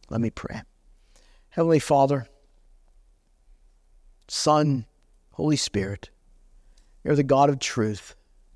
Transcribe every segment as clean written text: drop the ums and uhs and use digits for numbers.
Let me pray. Heavenly Father, Son, Holy Spirit, you're the God of truth.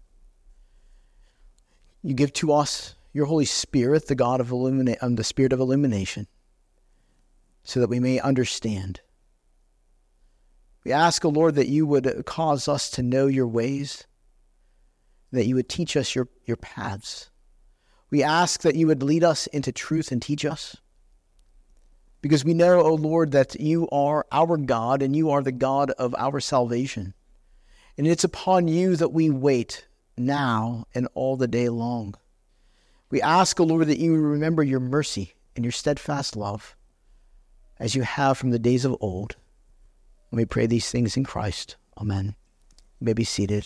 You give to us your Holy Spirit, the God of the Spirit of illumination, so that we may understand. We ask, O Lord, that you would cause us to know your ways, that you would teach us your paths. We ask that you would lead us into truth and teach us, because we know, O Lord, that you are our God and you are the God of our salvation. And it's upon you that we wait now and all the day long. We ask, O Lord, that you remember your mercy and your steadfast love, as you have from the days of old. And we pray these things in Christ. Amen. You may be seated.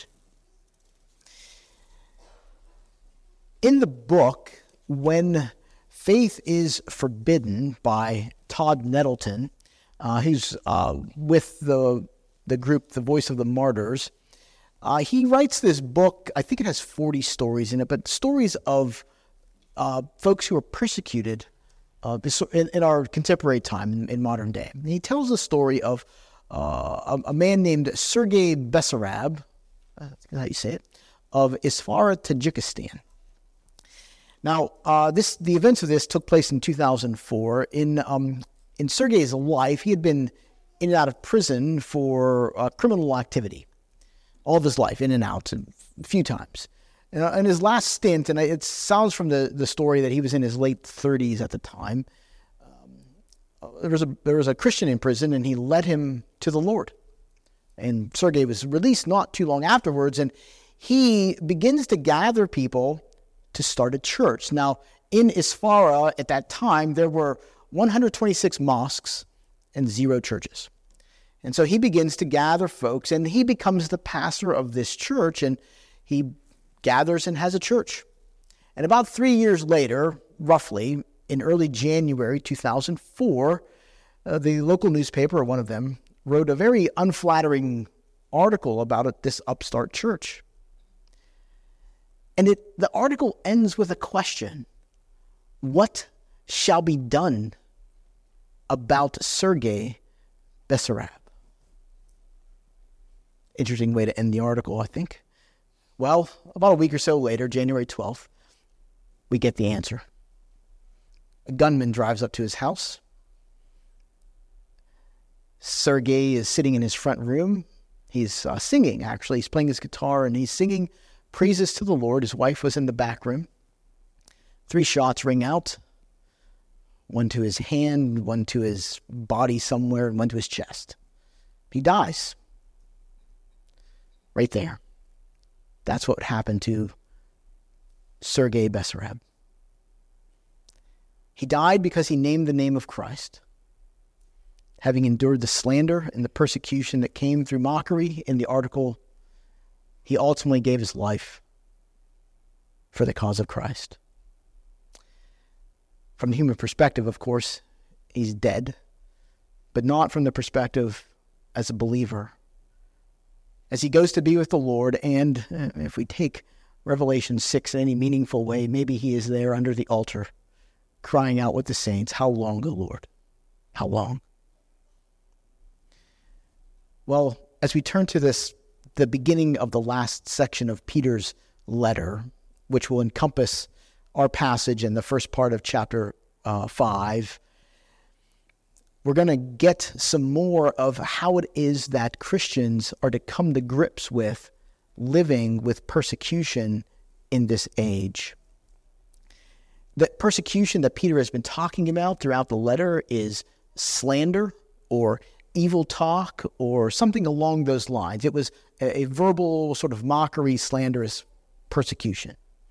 In the book, When Faith is Forbidden, by Todd Nettleton, who's with the group The Voice of the Martyrs, he writes this book. I think it has 40 stories in it, but stories of folks who are persecuted in our contemporary time, in modern day. And he tells the story of a man named Sergei Bessarab, that's how you say it, of Isfara, Tajikistan. Now, the events of this took place in 2004. In Sergei's life, he had been in and out of prison for criminal activity all of his life, in and out, a few times. And his last stint, and it sounds from the story that he was in his late 30s at the time, there was a Christian in prison, and he led him to the Lord. And Sergei was released not too long afterwards, and he begins to gather people to start a church. Now, in Isfara at that time, there were 126 mosques and 0 churches. And so he begins to gather folks, and he becomes the pastor of this church, and he gathers and has a church. And about 3 years later, roughly, in early January 2004, the local newspaper, or one of them, wrote a very unflattering article about this upstart church. And the article ends with a question: what shall be done about Sergei Bessarab? Interesting way to end the article, I think. Well, about a week or so later, January 12th, we get the answer. A gunman drives up to his house. Sergei is sitting in his front room. He's singing, actually. He's playing his guitar, and he's singing praises to the Lord. His wife was in the back room. 3 shots ring out. One to his hand, one to his body somewhere, and one to his chest. He dies. Right there. That's what happened to Sergei Bessarab. He died because he named the name of Christ. Having endured the slander and the persecution that came through mockery in the article, he ultimately gave his life for the cause of Christ. From the human perspective, of course, he's dead, but not from the perspective as a believer. As he goes to be with the Lord, and if we take Revelation 6 in any meaningful way, maybe he is there under the altar, crying out with the saints, "How long, O Lord? How long?" Well, as we turn to the beginning of the last section of Peter's letter, which will encompass our passage in the first part of chapter 5, we're going to get some more of how it is that Christians are to come to grips with living with persecution in this age. The persecution that Peter has been talking about throughout the letter is slander or evil talk or something along those lines. It was a verbal sort of mockery, slanderous persecution.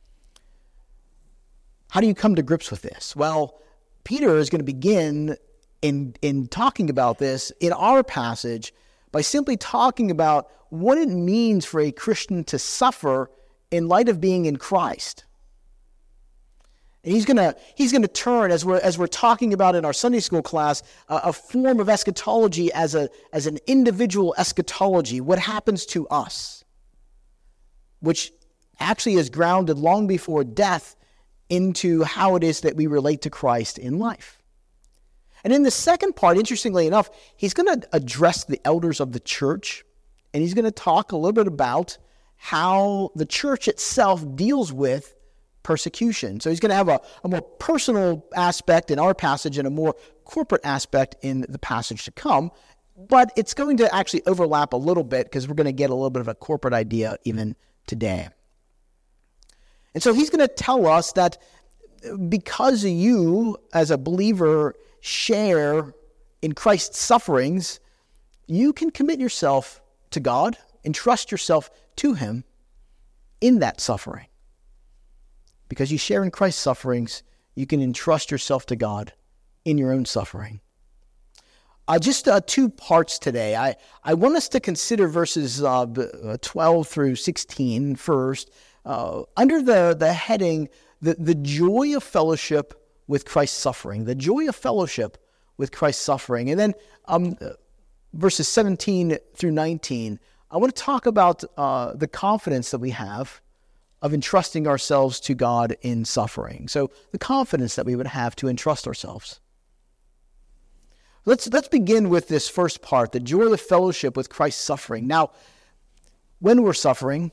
How do you come to grips with this? Well, Peter is going to begin in talking about this in our passage by simply talking about what it means for a Christian to suffer in light of being in Christ. And he's going to turn, as we're talking about in our Sunday school class, a form of eschatology as an individual eschatology, what happens to us, which actually is grounded long before death into how it is that we relate to Christ in life. And in the second part, interestingly enough, he's going to address the elders of the church, and he's going to talk a little bit about how the church itself deals with persecution. So he's going to have a more personal aspect in our passage and a more corporate aspect in the passage to come, but it's going to actually overlap a little bit because we're going to get a little bit of a corporate idea even today. And so he's going to tell us that because you, as a believer, share in Christ's sufferings, you can commit yourself to God and trust yourself to Him in that suffering. Because you share in Christ's sufferings, you can entrust yourself to God in your own suffering. Just 2 parts today. I want us to consider verses 12 through 16 first, under the heading, the joy of fellowship with Christ's suffering. The joy of fellowship with Christ's suffering. And then verses 17 through 19, I want to talk about the confidence that we have of entrusting ourselves to God in suffering. So the confidence that we would have to entrust ourselves. Let's begin with this first part, the joy of fellowship with Christ's suffering. Now, when we're suffering,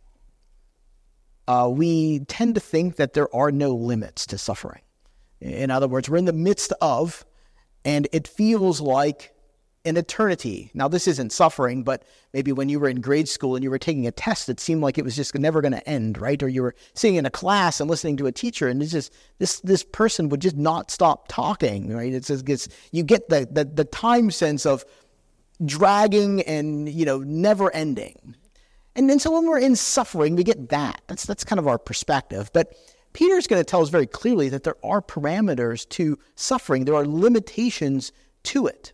we tend to think that there are no limits to suffering. In other words, we're in the midst of, and it feels like an eternity. Now, this isn't suffering, but maybe when you were in grade school and you were taking a test, it seemed like it was just never going to end, right? Or you were sitting in a class and listening to a teacher, and it's just this person would just not stop talking, right? You get the time sense of dragging and never ending. And then so when we're in suffering, we get that. That's kind of our perspective. But Peter's going to tell us very clearly that there are parameters to suffering. There are limitations to it.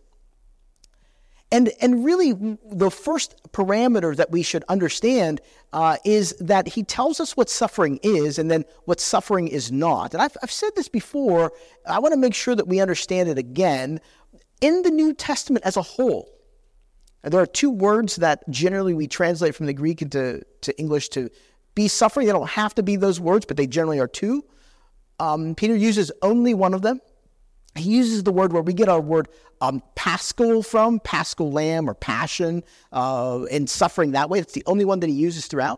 And really, the first parameter that we should understand is that he tells us what suffering is and then what suffering is not. And I've said this before. I want to make sure that we understand it again. In the New Testament as a whole, there are 2 words that generally we translate from the Greek into English to be suffering. They don't have to be those words, but they generally are 2. Peter uses only one of them. He uses the word where we get our word paschal from, paschal lamb or passion, and suffering that way. It's the only one that he uses throughout.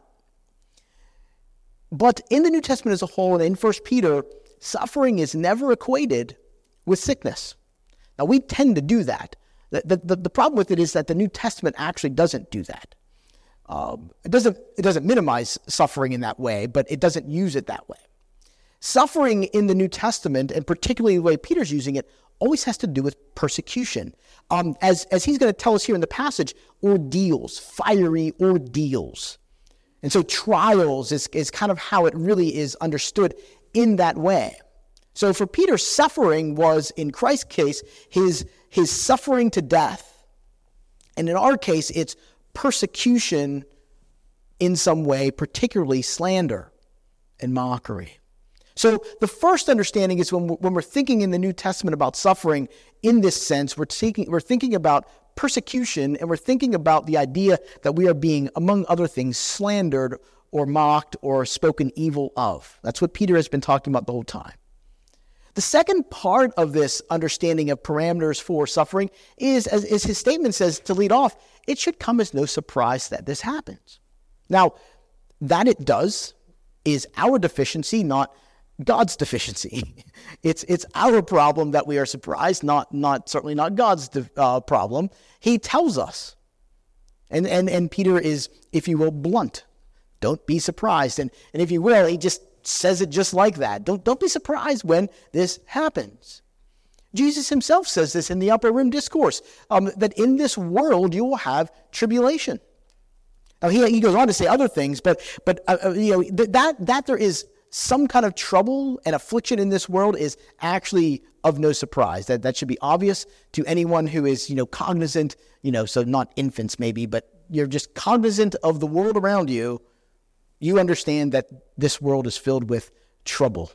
But in the New Testament as a whole, and in 1 Peter, suffering is never equated with sickness. Now, we tend to do that. The problem with it is that the New Testament actually doesn't do that. It doesn't minimize suffering in that way, but it doesn't use it that way. Suffering in the New Testament, and particularly the way Peter's using it, always has to do with persecution. As he's going to tell us here in the passage, ordeals, fiery ordeals. And so trials is kind of how it really is understood in that way. So for Peter, suffering was, in Christ's case, his suffering to death. And in our case, it's persecution in some way, particularly slander and mockery. So the first understanding is when we're thinking in the New Testament about suffering in this sense, we're thinking about persecution, and we're thinking about the idea that we are being, among other things, slandered or mocked or spoken evil of. That's what Peter has been talking about the whole time. The second part of this understanding of parameters for suffering is, as his statement says to lead off, it should come as no surprise that this happens. Now, that it does is our deficiency, not God's deficiency. It's our problem that we are surprised, certainly not God's problem. He tells us. And Peter is, if you will, blunt. Don't be surprised. And if you will, he just says it just like that. Don't be surprised when this happens. Jesus himself says this in the Upper Room Discourse, that in this world you will have tribulation. Now he goes on to say other things, but that there is some kind of trouble and affliction in this world is actually of no surprise. That should be obvious to anyone who is, cognizant, so not infants maybe, but you're just cognizant of the world around you. You understand that this world is filled with trouble.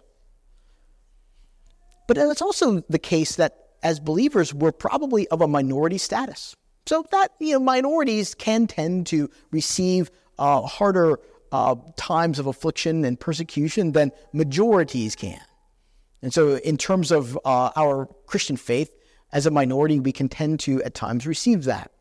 But it's also the case that as believers, we're probably of a minority status. So that, minorities can tend to receive harder times of affliction and persecution than majorities can. And so in terms of our Christian faith, As a minority, we can tend to, at times, receive that.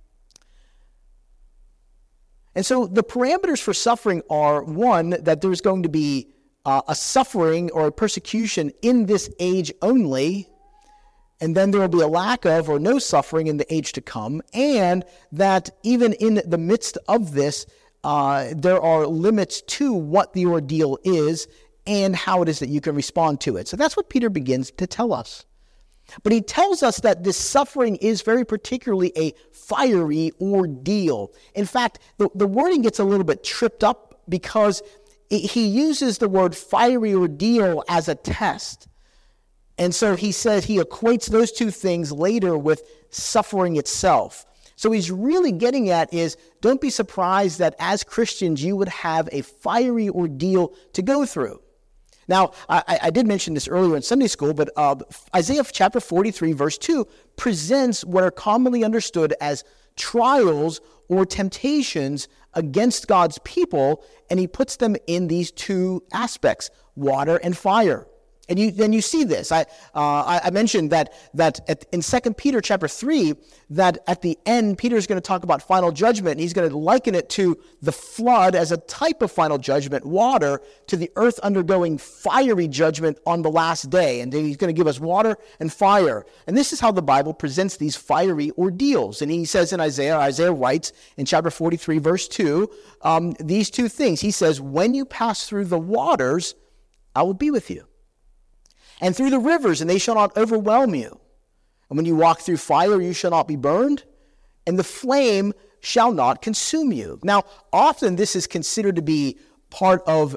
And so the parameters for suffering are, one, that there's going to be a suffering or a persecution in this age only, and then there will be a lack of or no suffering in the age to come, and that even in the midst of this, there are limits to what the ordeal is and how it is that you can respond to it. So that's what Peter begins to tell us. But he tells us that this suffering is very particularly a fiery ordeal. In fact, the wording gets a little bit tripped up because he uses the word fiery ordeal as a test. And so he says he equates those two things later with suffering itself. So he's really getting at is, don't be surprised that as Christians you would have a fiery ordeal to go through. Now, I did mention this earlier in Sunday school, but Isaiah chapter 43, verse 2, presents what are commonly understood as trials or temptations against God's people, and he puts them in these two aspects, water and fire. And then you see this. I mentioned that in 2 Peter chapter 3, that at the end, Peter is going to talk about final judgment, and he's going to liken it to the flood as a type of final judgment, water, to the earth undergoing fiery judgment on the last day. And he's going to give us water and fire. And this is how the Bible presents these fiery ordeals. And he says in Isaiah writes in chapter 43, verse 2, these two things. He says, when you pass through the waters, I will be with you. And through the rivers, and they shall not overwhelm you. And when you walk through fire, you shall not be burned, and the flame shall not consume you. Now, often this is considered to be part of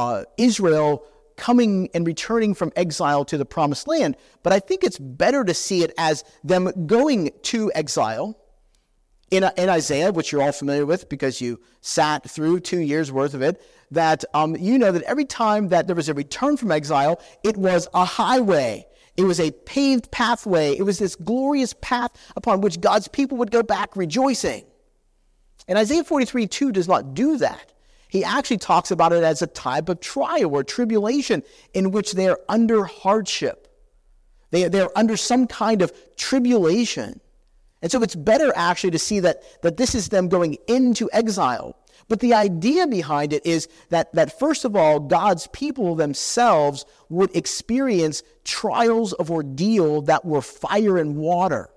Israel coming and returning from exile to the promised land. But I think it's better to see it as them going to exile. In Isaiah, which you're all familiar with because you sat through 2 years worth of it, that you know that every time that there was a return from exile, it was a highway. It was a paved pathway. It was this glorious path upon which God's people would go back rejoicing. And Isaiah 43:2 does not do that. He actually talks about it as a type of trial or tribulation in which they are under hardship. They're under some kind of tribulation. And so it's better actually to see that this is them going into exile. But the idea behind it is that first of all, God's people themselves would experience trials of ordeal that were fire and water.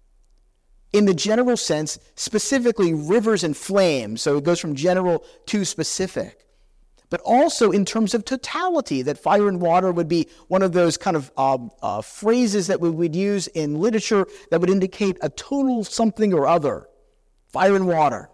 In the general sense, specifically rivers and flames. So it goes from general to specific. But also in terms of totality, that fire and water would be one of those kind of phrases that we would use in literature that would indicate a total something or other. Fire and water.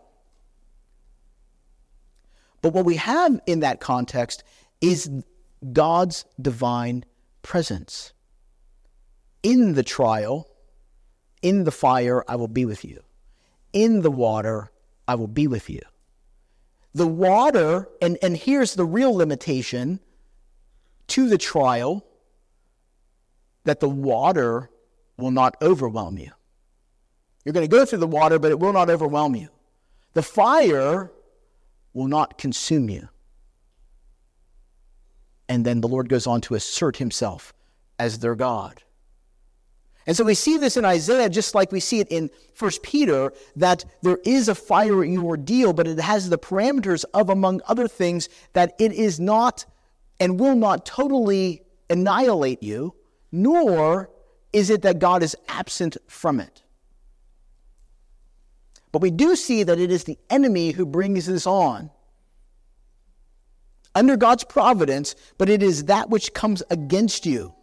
But what we have in that context is God's divine presence. In the trial, in the fire, I will be with you. In the water, I will be with you. The water, and here's the real limitation to the trial, that the water will not overwhelm you. You're going to go through the water, but it will not overwhelm you. The fire will not consume you. And then the Lord goes on to assert himself as their God. And so we see this in Isaiah just like we see it in 1 Peter, that there is a fiery ordeal, but it has the parameters of, among other things, that it is not and will not totally annihilate you, nor is it that God is absent from it. But we do see that it is the enemy who brings this on. Under God's providence, but it is that which comes against you.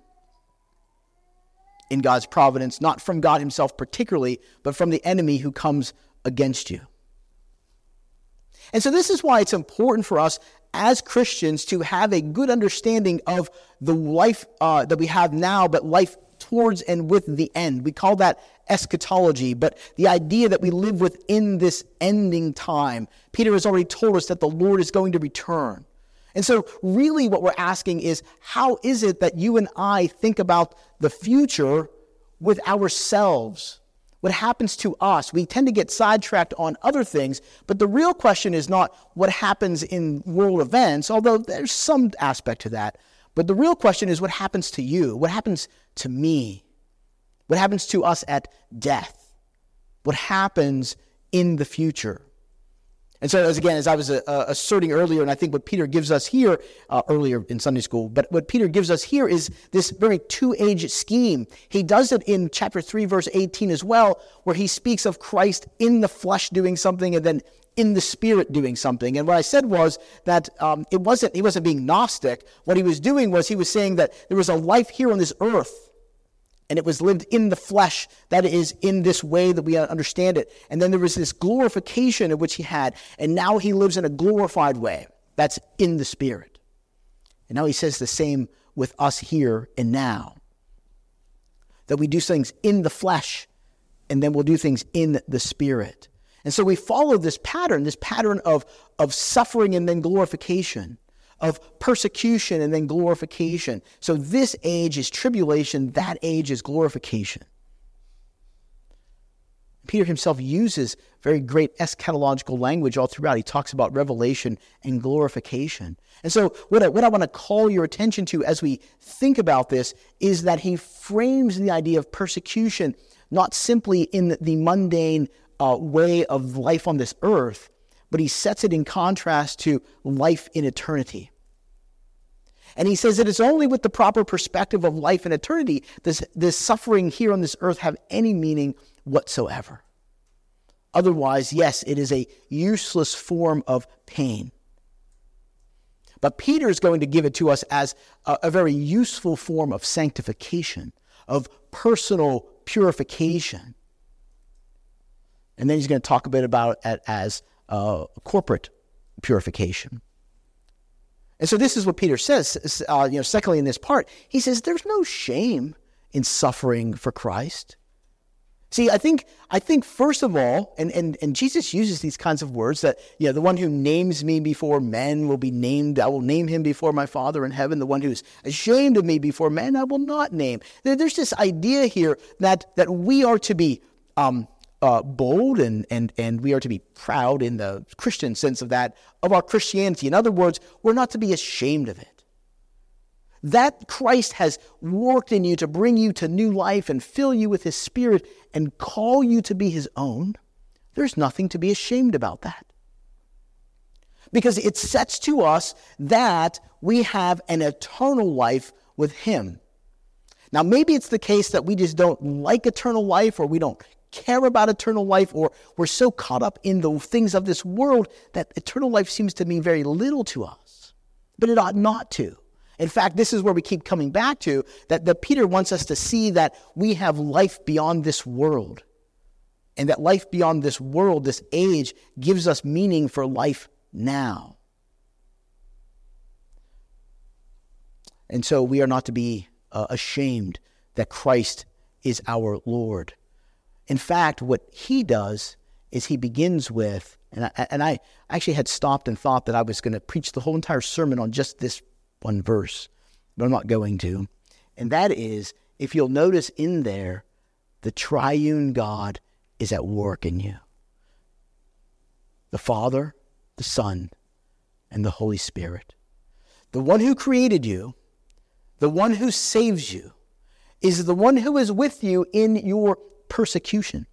In God's providence, not from God himself particularly, but from the enemy who comes against you. And so this is why it's important for us as Christians to have a good understanding of the life that we have now, but life towards and with the end. We call that eschatology, but the idea that we live within this ending time. Peter has already told us that the Lord is going to return. And so really what we're asking is, how is it that you and I think about the future with ourselves? What happens to us? We tend to get sidetracked on other things, but the real question is not what happens in world events, although there's some aspect to that. But the real question is what happens to you? What happens to me? What happens to us at death? What happens in the future? And so, as I was asserting earlier, and I think what Peter gives us here, earlier in Sunday school, but what Peter gives us here is this very two-age scheme. He does it in chapter 3, verse 18 as well, where he speaks of Christ in the flesh doing something and then in the spirit doing something. And what I said was that he wasn't being Gnostic. What he was doing was he was saying that there was a life here on this earth, and it was lived in the flesh, that is, in this way that we understand it. And then there was this glorification of which he had, and now he lives in a glorified way. That's in the Spirit. And now he says the same with us here and now. That we do things in the flesh, and then we'll do things in the Spirit. And so we follow this pattern of suffering and then glorification, of persecution and then glorification. So this age is tribulation, that age is glorification. Peter himself uses very great eschatological language all throughout. He talks about revelation and glorification. And so what I want to call your attention to as we think about this is that he frames the idea of persecution not simply in the mundane way of life on this earth, but he sets it in contrast to life in eternity. And he says that it's only with the proper perspective of life in eternity does this suffering here on this earth have any meaning whatsoever. Otherwise, yes, it is a useless form of pain. But Peter is going to give it to us as a very useful form of sanctification, of personal purification. And then he's going to talk a bit about it as corporate purification. And so this is what Peter says, secondly in this part. He says there's no shame in suffering for Christ. See, I think first of all, and Jesus uses these kinds of words that, the one who names me before men will be named, I will name him before my Father in heaven. The one who's ashamed of me before men, I will not name. There's this idea here that we are to be bold and we are to be proud in the Christian sense of our Christianity. In other words, we're not to be ashamed of it. That Christ has worked in you to bring you to new life and fill you with his Spirit and call you to be his own, there's nothing to be ashamed about that. Because it sets to us that we have an eternal life with him. Now, maybe it's the case that we just don't like eternal life, or we don't care about eternal life, or we're so caught up in the things of this world that eternal life seems to mean very little to us. But it ought not to. In fact, this is where we keep coming back to, that Peter wants us to see that we have life beyond this world. And that life beyond this world, this age, gives us meaning for life now. And so we are not to be ashamed that Christ is our Lord. In fact, what he does is he begins with, and I actually had stopped and thought that I was going to preach the whole entire sermon on just this one verse, but I'm not going to. And that is, if you'll notice in there, the triune God is at work in you. The Father, the Son, and the Holy Spirit. The one who created you, the one who saves you, is the one who is with you in your persecution.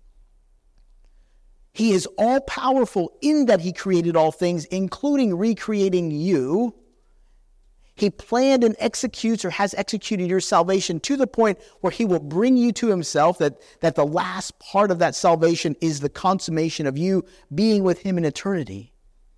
He is all-powerful in that he created all things, including recreating you. He planned and executes or has executed your salvation to the point where he will bring you to himself, that the last part of that salvation is the consummation of you being with him in eternity.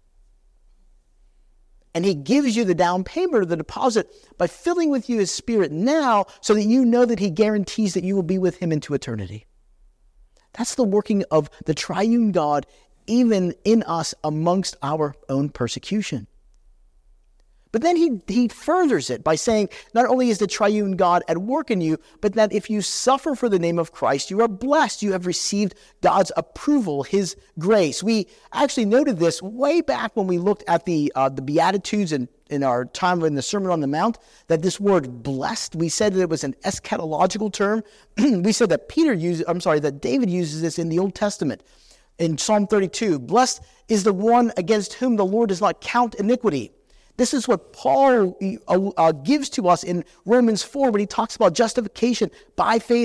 And he gives you the down payment or the deposit by filling with you his Spirit now, so that you know that he guarantees that you will be with him into eternity. That's the working of the triune God, even in us amongst our own persecution. But then he furthers it by saying, not only is the triune God at work in you, but that if you suffer for the name of Christ, you are blessed. You have received God's approval, his grace. We actually noted this way back when we looked at the Beatitudes in our time in the Sermon on the Mount, that this word blessed, we said that it was an eschatological term. We said that that David uses this in the Old Testament. In Psalm 32, blessed is the one against whom the Lord does not count iniquity. This is what Paul gives to us in Romans 4 when he talks about justification by faith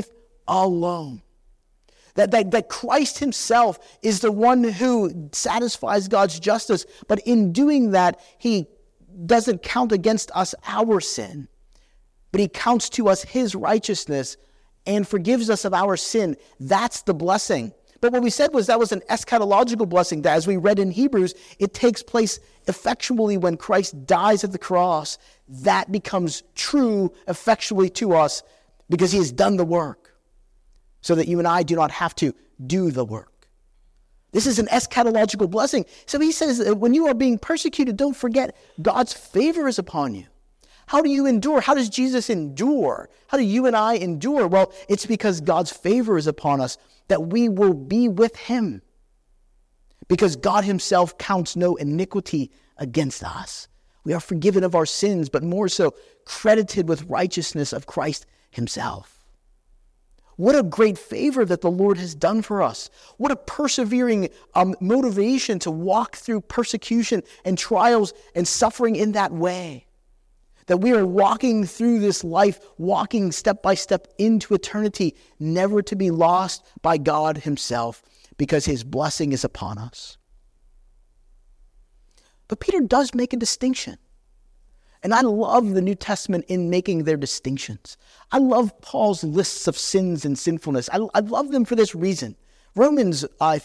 alone. That Christ himself is the one who satisfies God's justice, but in doing that, he doesn't count against us our sin, but he counts to us his righteousness and forgives us of our sin. That's the blessing. But what we said was that was an eschatological blessing, that as we read in Hebrews, it takes place effectually when Christ dies at the cross. That becomes true effectually to us because he has done the work, so that you and I do not have to do the work. This is an eschatological blessing. So he says that when you are being persecuted, don't forget God's favor is upon you. How do you endure? How does Jesus endure? How do you and I endure? Well, it's because God's favor is upon us, that we will be with him. Because God himself counts no iniquity against us. We are forgiven of our sins, but more so credited with righteousness of Christ himself. What a great favor that the Lord has done for us. What a persevering motivation to walk through persecution and trials and suffering in that way. That we are walking through this life, walking step by step into eternity, never to be lost by God himself, because his blessing is upon us. But Peter does make a distinction. And I love the New Testament in making their distinctions. I love Paul's lists of sins and sinfulness. I love them for this reason. Romans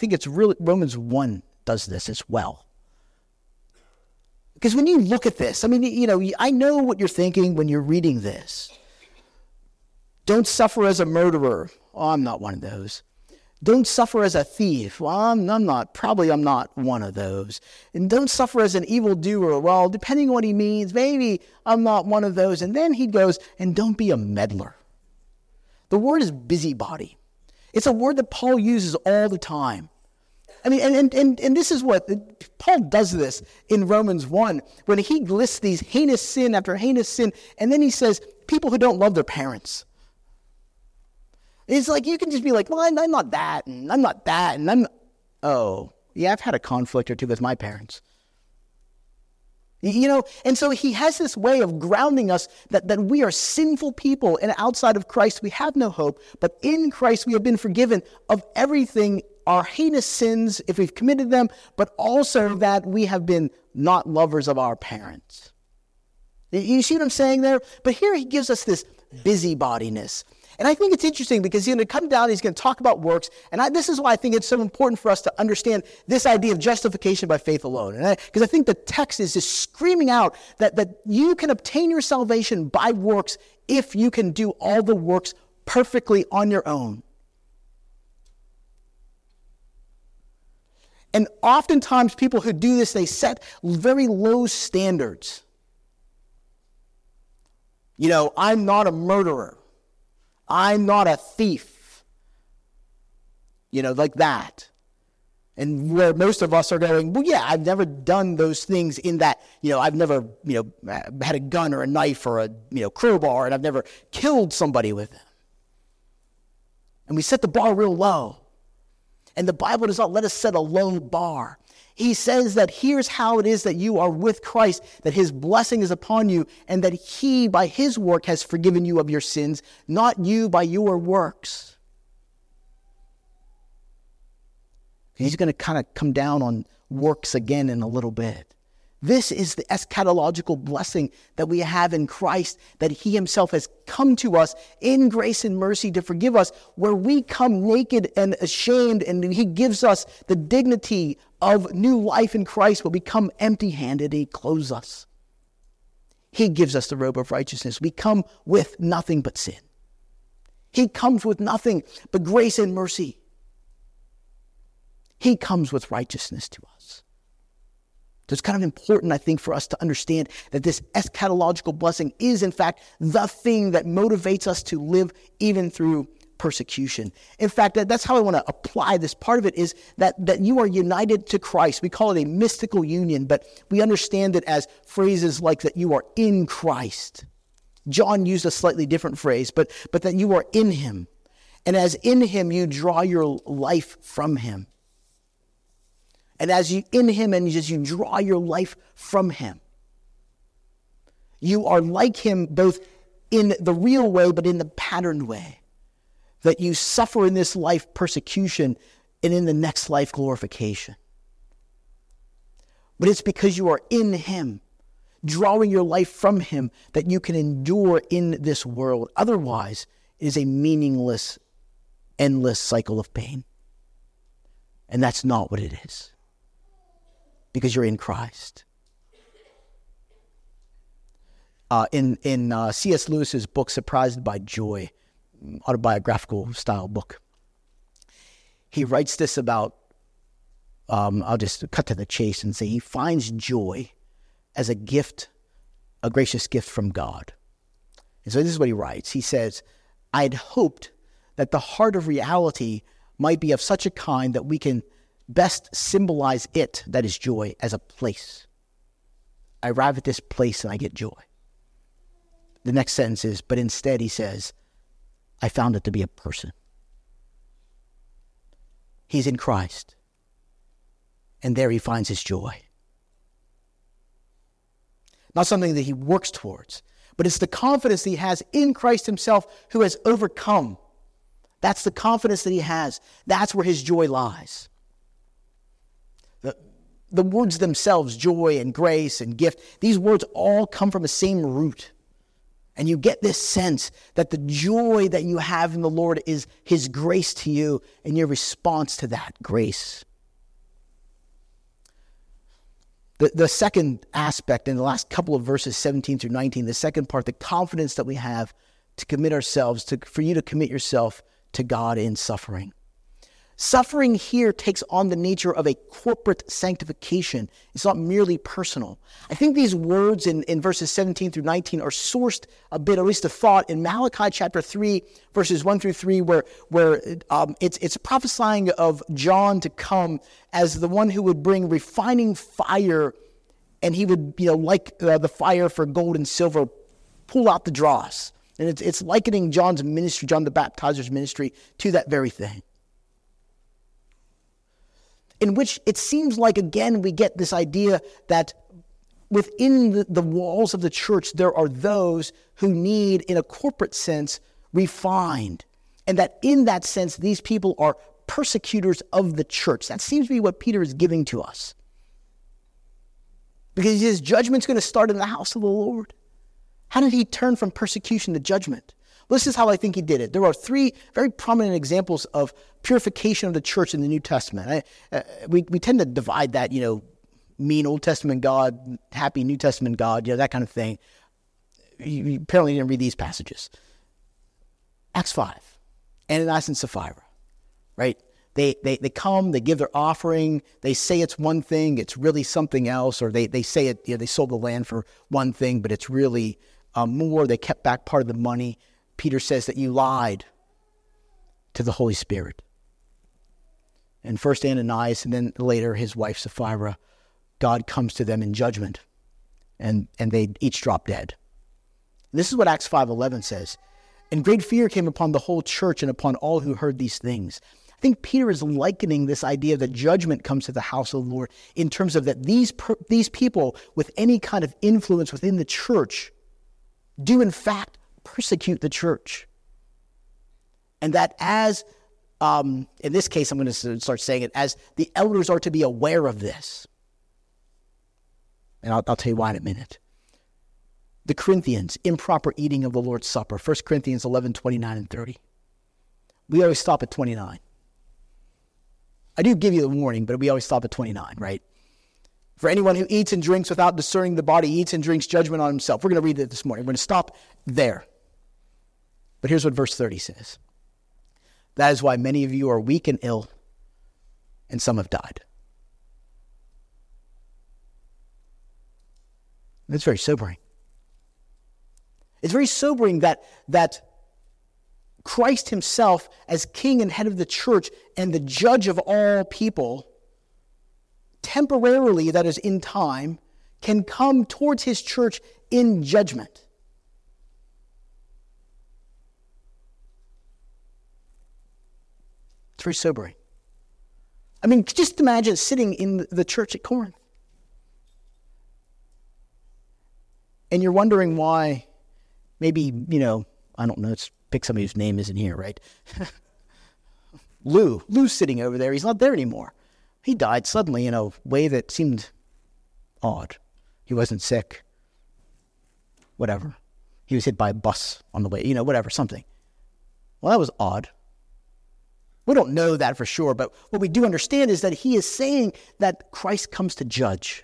1 does this as well. Because when you look at this, I mean, I know what you're thinking when you're reading this. Don't suffer as a murderer. Oh, I'm not one of those. Don't suffer as a thief. Well, I'm not one of those. And don't suffer as an evildoer. Well, depending on what he means, maybe I'm not one of those. And then he goes, and don't be a meddler. The word is busybody. It's a word that Paul uses all the time. I mean, and this is what, Paul does this in Romans 1, when he lists these heinous sin after heinous sin, and then he says, people who don't love their parents. It's like, you can just be like, well, I'm not that, and I'm not that, and oh, yeah, I've had a conflict or two with my parents. And so he has this way of grounding us that we are sinful people, and outside of Christ we have no hope, but in Christ we have been forgiven of everything, our heinous sins, if we've committed them, but also that we have been not lovers of our parents. You see what I'm saying there? But here he gives us this busybodiness. And I think it's interesting because he's going to come down, he's going to talk about works. And this is why I think it's so important for us to understand this idea of justification by faith alone. Because I think the text is just screaming out that you can obtain your salvation by works if you can do all the works perfectly on your own. And oftentimes people who do this, they set very low standards. I'm not a murderer. I'm not a thief. Like that. And where most of us are going, well, yeah, I've never done those things in that, I've never, had a gun or a knife or a, crowbar, and I've never killed somebody with them. And we set the bar real low. And the Bible does not let us set a low bar. He says that here's how it is that you are with Christ, that his blessing is upon you, and that he, by his work, has forgiven you of your sins, not you by your works. He's going to kind of come down on works again in a little bit. This is the eschatological blessing that we have in Christ, that he himself has come to us in grace and mercy to forgive us, where we come naked and ashamed, and he gives us the dignity of new life in Christ, where we come empty-handed and he clothes us. He gives us the robe of righteousness. We come with nothing but sin. He comes with nothing but grace and mercy. He comes with righteousness to us. So it's kind of important, I think, for us to understand that this eschatological blessing is, in fact, the thing that motivates us to live even through persecution. In fact, that's how I want to apply this. Part of it is that you are united to Christ. We call it a mystical union, but we understand it as phrases like that you are in Christ. John used a slightly different phrase, but that you are in him. And as in him, you draw your life from him. And as you in him and as you draw your life from him, you are like him both in the real way, but in the patterned way. that you suffer in this life persecution and in the next life glorification. But it's because you are in him, drawing your life from him, that you can endure in this world. Otherwise, it is a meaningless, endless cycle of pain. And that's not what it is, because you're in Christ. In C.S. Lewis's book, Surprised by Joy, autobiographical style book, he writes this about, I'll just cut to the chase and say he finds joy as a gift, a gracious gift from God. And so this is what he writes. He says, I had hoped that the heart of reality might be of such a kind that we can best symbolize it, that is joy, as a place. I arrive at this place and I get joy. The next sentence is, but instead he says, I found it to be a person. He's in Christ. And there he finds his joy. Not something that he works towards, but it's the confidence that he has in Christ himself, who has overcome. That's the confidence that he has. That's where his joy lies. The words themselves, joy and grace and gift, these words all come from the same root. And you get this sense that the joy that you have in the Lord is his grace to you and your response to that grace. The second aspect in the last couple of verses, 17 through 19, the second part, the confidence that we have to commit ourselves, for you to commit yourself to God in suffering. Suffering here takes on the nature of a corporate sanctification. It's not merely personal. I think these words in verses 17 through 19 are sourced a bit, or at least a thought, in Malachi chapter 3, verses 1 through 3, where it's prophesying of John to come as the one who would bring refining fire, and he would, like the fire for gold and silver, pull out the dross. And it's likening John's ministry, John the Baptizer's ministry, to that very thing. In which it seems like, again, we get this idea that within the walls of the church, there are those who need, in a corporate sense, refined. And that in that sense, these people are persecutors of the church. That seems to be what Peter is giving to us. Because his judgment's going to start in the house of the Lord. How did he turn from persecution to judgment? Well, this is how I think he did it. There are three very prominent examples of purification of the church in the New Testament. We tend to divide that, mean Old Testament God, happy New Testament God, that kind of thing. You apparently didn't read these passages. Acts 5, Ananias and Sapphira, right? They come, they give their offering, they say it's one thing, it's really something else, or they say it, they sold the land for one thing, but it's really more. They kept back part of the money. Peter says that you lied to the Holy Spirit. And first Ananias, and then later his wife Sapphira, God comes to them in judgment, and they each drop dead. This is what Acts 5:11 says. And great fear came upon the whole church and upon all who heard these things. I think Peter is likening this idea that judgment comes to the house of the Lord in terms of that these people with any kind of influence within the church do in fact persecute the church. And that as, in this case, I'm going to start saying it, as the elders are to be aware of this. And I'll tell you why in a minute. The Corinthians, improper eating of the Lord's Supper, 1 Corinthians 11, 29 and 30. We always stop at 29. I do give you the warning, but we always stop at 29, right? For anyone who eats and drinks without discerning the body eats and drinks judgment on himself. We're going to read it this morning. We're going to stop there. But here's what verse 30 says. That is why many of you are weak and ill, and some have died. That's very sobering. It's very sobering that Christ himself, as king and head of the church and the judge of all people, temporarily, that is in time, can come towards his church in judgment. It's very sobering. I mean, just imagine sitting in the church at Corinth. And you're wondering why, maybe, I don't know, it's pick somebody whose name isn't here, right? Lou's sitting over there. He's not there anymore. He died suddenly in a way that seemed odd. He wasn't sick. Whatever. He was hit by a bus on the way, whatever, something. Well, that was odd. We don't know that for sure, but what we do understand is that he is saying that Christ comes to judge.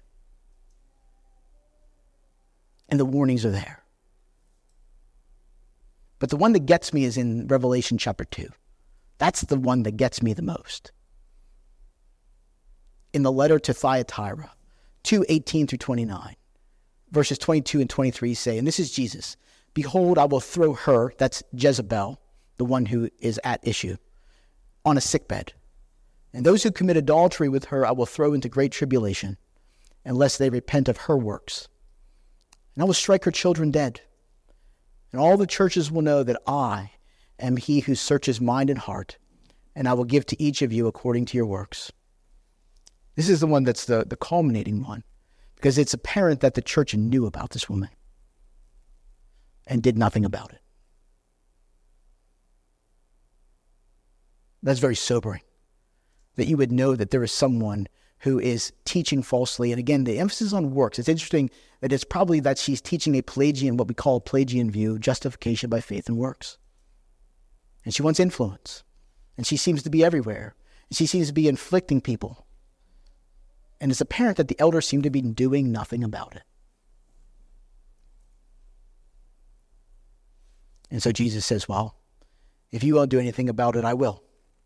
And the warnings are there. But the one that gets me is in Revelation chapter 2. That's the one that gets me the most. In the letter to Thyatira, 2:18 through 29, verses 22 and 23 say, and this is Jesus, "Behold, I will throw her," that's Jezebel, the one who is at issue, "on a sickbed. And those who commit adultery with her I will throw into great tribulation, unless they repent of her works. And I will strike her children dead. And all the churches will know that I am he who searches mind and heart, and I will give to each of you according to your works." This is the one that's the culminating one, because it's apparent that the church knew about this woman and did nothing about it. That's very sobering, that you would know that there is someone who is teaching falsely. And again, the emphasis on works. It's interesting that it's probably that she's teaching a Pelagian, what we call a Pelagian view, justification by faith and works. And she wants influence. And she seems to be everywhere. And she seems to be inflicting people. And it's apparent that the elders seem to be doing nothing about it. And so Jesus says, well, if you won't do anything about it, I will.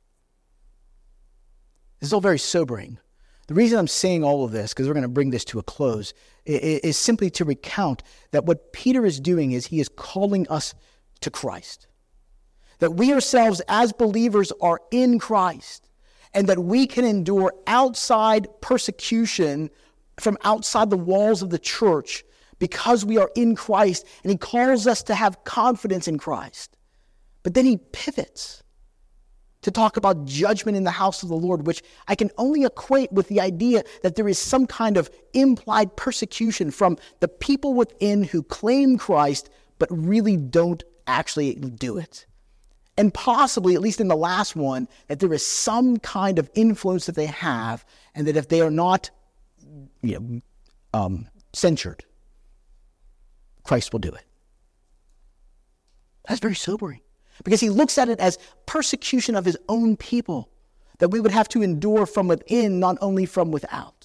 This is all very sobering. The reason I'm saying all of this, because we're going to bring this to a close, is simply to recount that what Peter is doing is he is calling us to Christ. That we ourselves as believers are in Christ, and that we can endure outside persecution from outside the walls of the church because we are in Christ, and he calls us to have confidence in Christ. But then he pivots to talk about judgment in the house of the Lord, which I can only equate with the idea that there is some kind of implied persecution from the people within who claim Christ, but really don't actually do it. And possibly, at least in the last one, that there is some kind of influence that they have, and that if they are not censured, Christ will do it. That's very sobering. Because he looks at it as persecution of his own people that we would have to endure from within, not only from without.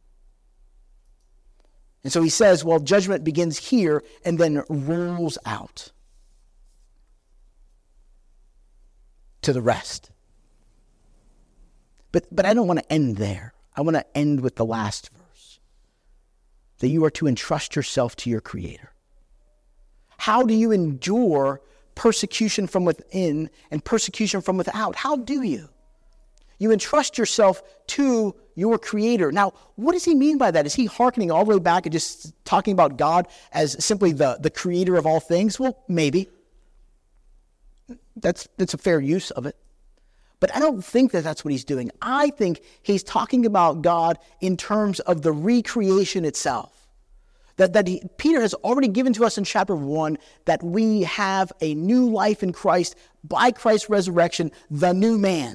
And so he says, well, judgment begins here and then rolls out to the rest. But I don't want to end there. I want to end with the last verse. That you are to entrust yourself to your Creator. How do you endure persecution from within and persecution from without? How do you? You entrust yourself to your Creator. Now, what does he mean by that? Is he hearkening all the way back and just talking about God as simply the creator of all things? Well, maybe. That's a fair use of it. But I don't think that that's what he's doing. I think he's talking about God in terms of the recreation itself. Peter has already given to us in chapter 1 that we have a new life in Christ by Christ's resurrection, the new man.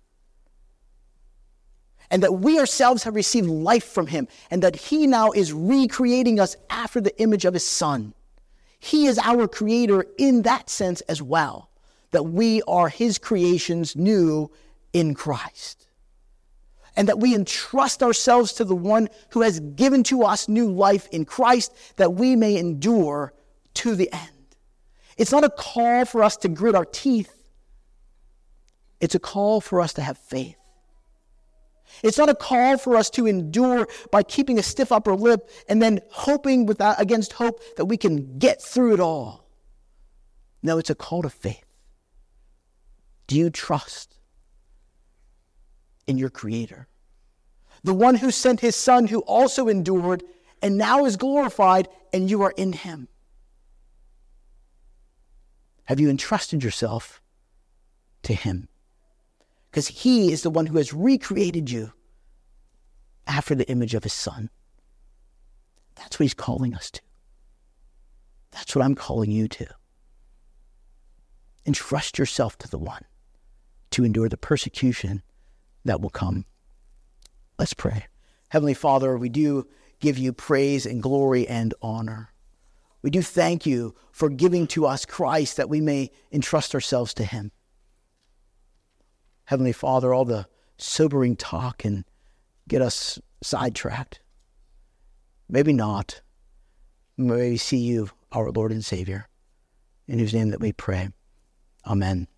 And that we ourselves have received life from him, and that he now is recreating us after the image of his Son. He is our creator in that sense as well, that we are his creations new in Christ. And that we entrust ourselves to the one who has given to us new life in Christ, that we may endure to the end. It's not a call for us to grit our teeth. It's a call for us to have faith. It's not a call for us to endure by keeping a stiff upper lip and then hoping against hope that we can get through it all. No, it's a call to faith. Do you trust in your Creator? The one who sent his Son, who also endured and now is glorified, and you are in him. Have you entrusted yourself to him? Because he is the one who has recreated you after the image of his Son. That's what he's calling us to. That's what I'm calling you to. entrust yourself to the one to endure the persecution that will come. Let's pray. Heavenly Father, we do give you praise and glory and honor. We do thank you for giving to us Christ that we may entrust ourselves to him. Heavenly Father, all the sobering talk can get us sidetracked. Maybe not. May we see you, our Lord and Savior, in whose name that we pray. Amen.